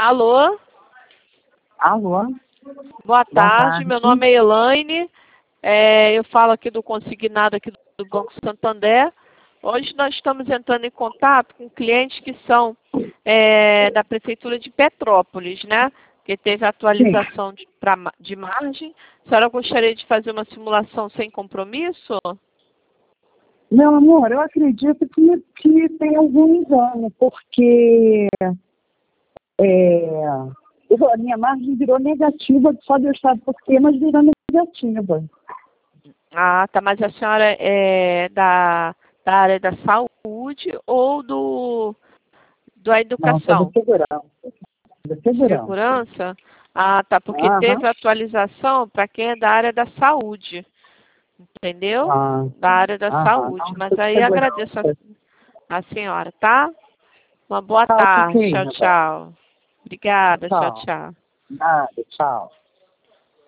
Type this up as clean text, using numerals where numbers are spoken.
Alô? Alô? Boa tarde, tarde. Meu nome é Elaine, eu falo aqui do consignado aqui do Banco Santander. Hoje nós estamos entrando em contato com clientes que são da Prefeitura de Petrópolis, né? Que teve atualização de margem. A senhora gostaria de fazer uma simulação sem compromisso? Meu amor, eu acredito que tem algum engano, porque a minha margem virou negativa, só Deus sabe por quê, mas virou negativa. Ah, tá, mas a senhora é da área da saúde ou da educação? Não, da segurança. Segurança? Ah, tá, porque teve atualização para quem é da área da saúde, entendeu? Da área da saúde, mas aí agradeço a senhora, tá? Uma boa tarde, Ok, tchau, tchau. Obrigada, tchau, tchau. tchau. Nada, tchau.